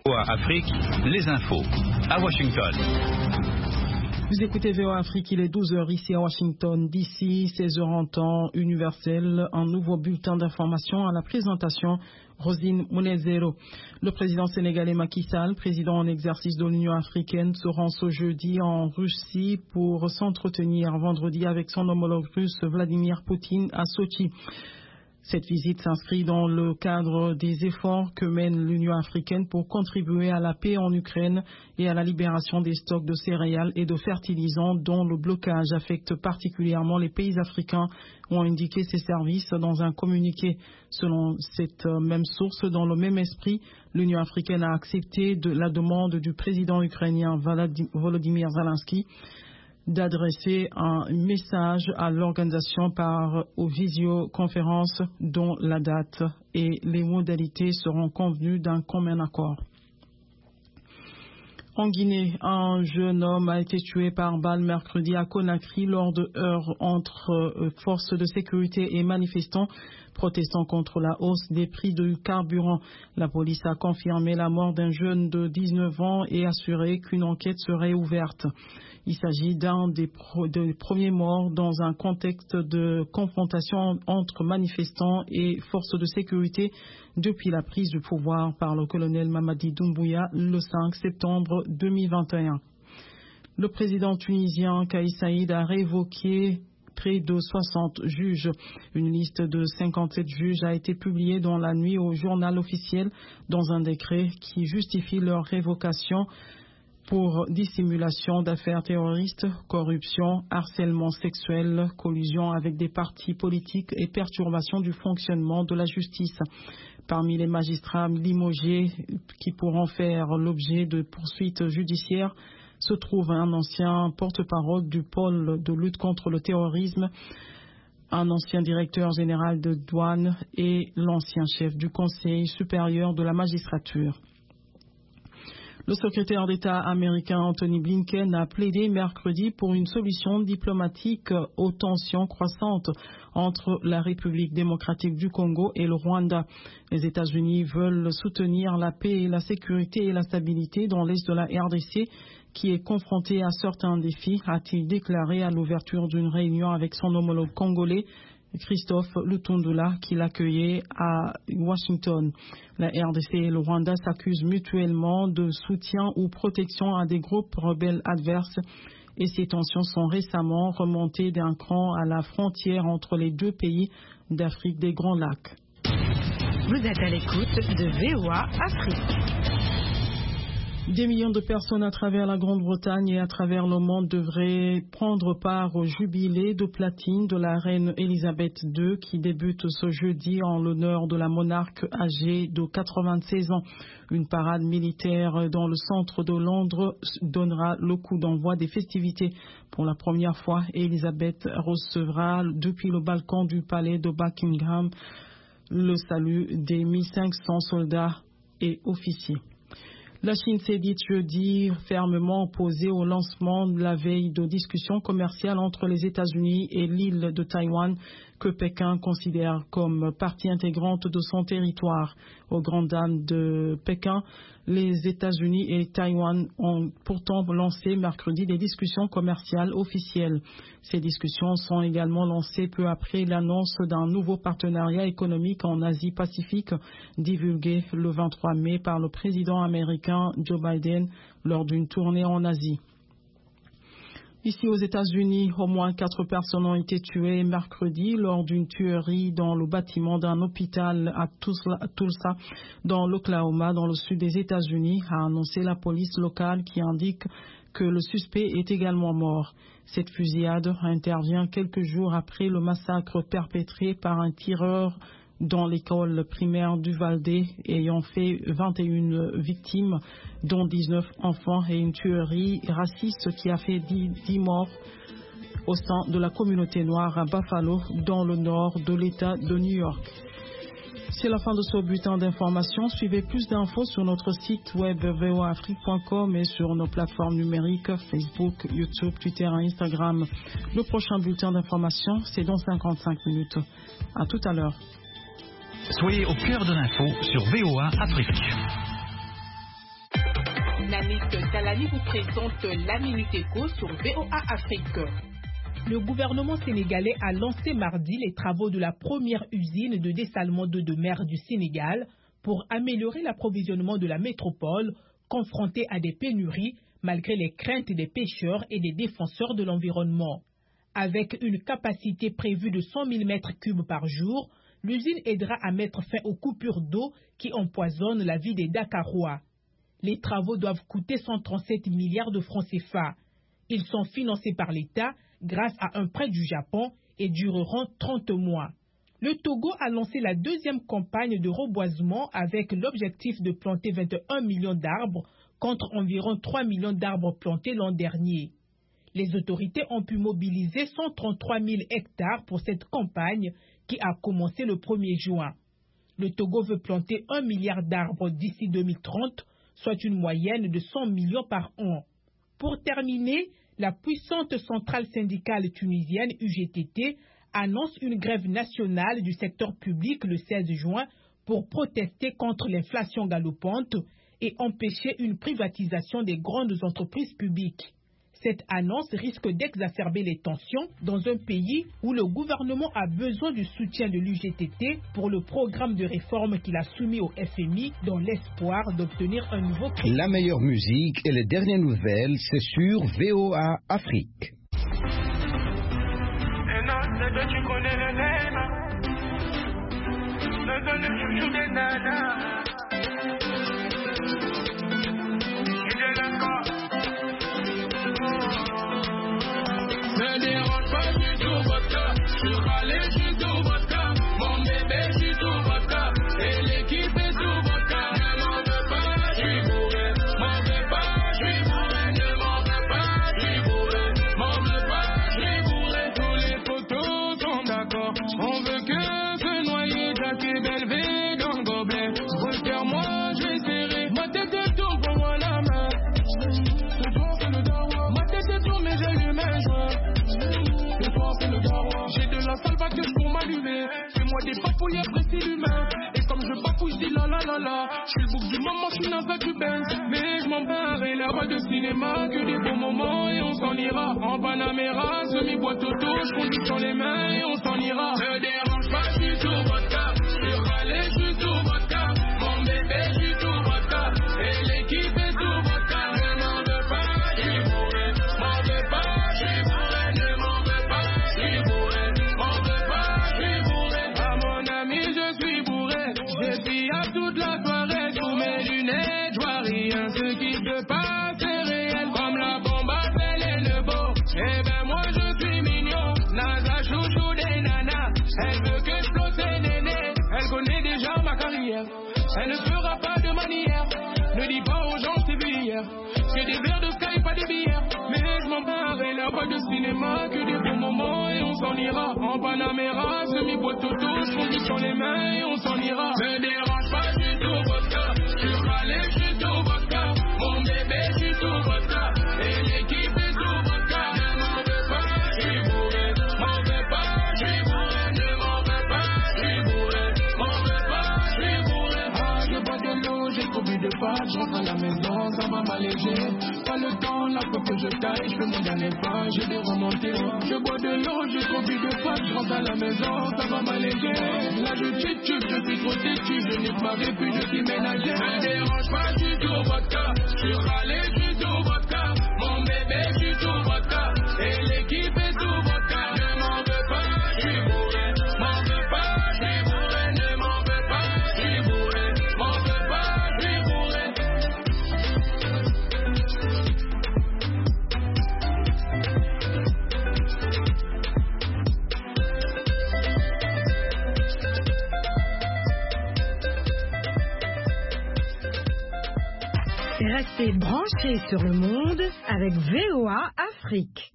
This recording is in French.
Afrique, les infos à Washington. Vous écoutez VOA Afrique, il est 12h ici à Washington, d'ici 16h en temps universel. Un nouveau bulletin d'information à la présentation, Rosine Mounezero. Le président sénégalais Macky Sall, président en exercice de l'Union africaine, se rend ce jeudi en Russie pour s'entretenir vendredi avec son homologue russe Vladimir Poutine à Sochi. Cette visite s'inscrit dans le cadre des efforts que mène l'Union africaine pour contribuer à la paix en Ukraine et à la libération des stocks de céréales et de fertilisants dont le blocage affecte particulièrement les pays africains, ont indiqué ces services dans un communiqué. Selon cette même source, dans le même esprit, l'Union africaine a accepté la demande du président ukrainien Volodymyr Zelensky d'adresser un message à l'organisation par visioconférence dont la date et les modalités seront convenues d'un commun accord. En Guinée, un jeune homme a été tué par balle mercredi à Conakry lors de heurts entre forces de sécurité et manifestants protestant contre la hausse des prix du carburant. La police a confirmé la mort d'un jeune de 19 ans et assuré qu'une enquête serait ouverte. Il s'agit d'un des premiers morts dans un contexte de confrontation entre manifestants et forces de sécurité depuis la prise du pouvoir par le colonel Mamadi Doumbouya le 5 septembre 2021. Le président tunisien Kais Saïed a révoqué près de 60 juges. Une liste de 57 juges a été publiée dans la nuit au journal officiel dans un décret qui justifie leur révocation pour dissimulation d'affaires terroristes, corruption, harcèlement sexuel, collusion avec des partis politiques et perturbation du fonctionnement de la justice. Parmi les magistrats limogés qui pourront faire l'objet de poursuites judiciaires se trouve un ancien porte-parole du pôle de lutte contre le terrorisme, un ancien directeur général de douane et l'ancien chef du Conseil supérieur de la magistrature. Le secrétaire d'État américain Anthony Blinken a plaidé mercredi pour une solution diplomatique aux tensions croissantes entre la République démocratique du Congo et le Rwanda. Les États-Unis veulent soutenir la paix, la sécurité et la stabilité dans l'est de la RDC, qui est confronté à certains défis, a-t-il déclaré à l'ouverture d'une réunion avec son homologue congolais, Christophe Lutundula, qui l'accueillait à Washington. La RDC et le Rwanda s'accusent mutuellement de soutien ou protection à des groupes rebelles adverses et ces tensions sont récemment remontées d'un cran à la frontière entre les deux pays d'Afrique des Grands Lacs. Vous êtes à l'écoute de VOA Afrique. Des millions de personnes à travers la Grande-Bretagne et à travers le monde devraient prendre part au jubilé de platine de la reine Elisabeth II qui débute ce jeudi en l'honneur de la monarque âgée de 96 ans. Une parade militaire dans le centre de Londres donnera le coup d'envoi des festivités. Pour la première fois, Elisabeth recevra depuis le balcon du palais de Buckingham le salut des 1500 soldats et officiers. La Chine s'est dite jeudi fermement opposée au lancement de la veille de discussions commerciales entre les États-Unis et l'île de Taïwan que Pékin considère comme partie intégrante de son territoire. Aux grandes dames de Pékin, les États-Unis et Taïwan ont pourtant lancé mercredi des discussions commerciales officielles. Ces discussions sont également lancées peu après l'annonce d'un nouveau partenariat économique en Asie-Pacifique divulgué le 23 mai par le président américain Joe Biden lors d'une tournée en Asie. Ici aux États-Unis, au moins 4 personnes ont été tuées mercredi lors d'une tuerie dans le bâtiment d'un hôpital à Tulsa, dans l'Oklahoma, dans le sud des États-Unis, a annoncé la police locale qui indique que le suspect est également mort. Cette fusillade intervient quelques jours après le massacre perpétré par un tireur dans l'école primaire d'Uvalde ayant fait 21 victimes, dont 19 enfants, et une tuerie raciste qui a fait 10 morts au sein de la communauté noire à Buffalo, dans le nord de l'État de New York. C'est la fin de ce bulletin d'information. Suivez plus d'infos sur notre site web voaafrique.com et sur nos plateformes numériques Facebook, YouTube, Twitter et Instagram. Le prochain bulletin d'information, c'est dans 55 minutes. À tout à l'heure. Soyez au cœur de l'info sur VOA Afrique. Stéphanie vous présente la Minute Éco sur VOA Afrique. Le gouvernement sénégalais a lancé mardi les travaux de la première usine de dessalement d'eau de mer du Sénégal pour améliorer l'approvisionnement de la métropole confrontée à des pénuries malgré les craintes des pêcheurs et des défenseurs de l'environnement. Avec une capacité prévue de 100 000 m3 par jour, l'usine aidera à mettre fin aux coupures d'eau qui empoisonnent la vie des Dakarois. Les travaux doivent coûter 137 milliards de francs CFA. Ils sont financés par l'État grâce à un prêt du Japon et dureront 30 mois. Le Togo a lancé la deuxième campagne de reboisement avec l'objectif de planter 21 millions d'arbres contre environ 3 millions d'arbres plantés l'an dernier. Les autorités ont pu mobiliser 133 000 hectares pour cette campagne qui a commencé le 1er juin. Le Togo veut planter 1 milliard d'arbres d'ici 2030, soit une moyenne de 100 millions par an. Pour terminer, la puissante centrale syndicale tunisienne UGTT annonce une grève nationale du secteur public le 16 juin pour protester contre l'inflation galopante et empêcher une privatisation des grandes entreprises publiques. Cette annonce risque d'exacerber les tensions dans un pays où le gouvernement a besoin du soutien de l'UGTT pour le programme de réforme qu'il a soumis au FMI dans l'espoir d'obtenir un nouveau prix. La meilleure musique et les dernières nouvelles, c'est sur VOA Afrique. Ne dérange pas du tout votre cas. Je râle, je suis tout votre cas. Mon bébé, je suis tout votre cas. Et l'équipe est tout votre cas. Ne m'en veux pas, je suis bourré. M'en veux pas, je suis bourré. Ne m'en veux pas, je suis bourré. M'en veux pas, je suis bourré. Tous les photos sont d'accord. On veut que se noyer, Jack et Belvé dans le gobelet. Regarde-moi, je vais serrer. Ma tête est tourne pour moi la main. Ce soir c'est le dawa. Ma tête est tourne mais j'ai eu mes joints. J'ai de la salvatrice pour m'allumer. Fais-moi des papouilles après c'est l'humain. Et comme je bafouille, je dis la la la la. Je suis le bouc du moment, je suis dans un cubain. Mais je m'en barre et la voix de cinéma. Que des beaux moments et on s'en ira. En Panamera, semi-boîte auto. Je conduis sur les mains et on s'en ira. Ne dérange pas, je suis tout votre cas. Je râle, je suis tout votre cas. Mon bébé, je suis tout votre cas. Et l'équipe est tout votre cas. Ne m'en veux pas, je suis bourré. M'en veux pas, je suis bourré. Ne m'en veux pas, je suis bourré. M'en veux pas, je suis bourré. À mon ami, je suis bourré. Je suis à toute la soirée. Sous mes lunettes, je vois rien. Ce qui se passe c'est réel. Comme la bombe à Belle et le beau. Eh ben moi je suis mignon. Naga chouchou des nanas. Elle veut que je flotte ses nénés. Elle connaît déjà ma carrière. Elle ne fera pas de manière. Ne dis pas aux gens c'est vu hier. Que des verres de Sky, pas des bières. Mais je m'en barre et la boîte de cinéma. Que des bons moments et on s'en ira. En Panamera, semi-boîte auto. Je conduis sur les mains et on s'en ira. Ne dérange pas, je suis tout votre cas. Je râle, je suis tout votre cas. Mon bébé, je suis tout votre cas. Et l'équipe est tout votre cas. Ne m'en veux pas, je suis bourré. M'en veux pas, je suis bourré. Ne m'en veux pas, je suis bourré. M'en veux pas, je suis bourré. Ah, je bois de l'eau, j'ai trop bu de pâtes. Je rentre à la maison, ça va m'alléger. Pas le temps, la fois que je taille, je fais mon dernier pas, je vais remonter. Je bois de l'eau, j'ai trop bu de pâtes. Je rentre à la maison, ça va m'alléger. Là je titube, je suis trop têtu. Je n'ai pas vécu, je suis ménager. Ne dérange pas, je suis tout votre cas. Je suis râlé, je suis tout votre cas. Mon bébé, je suis tout votre cas. Et l'équipe est tout votre cas. Ne m'en veux pas, je suis bourré. M'en veux pas, je suis bourré. Ne m'en veux pas, je suis bourré. M'en veux pas, je suis bourré. Restez branchés sur le monde avec VOA Afrique.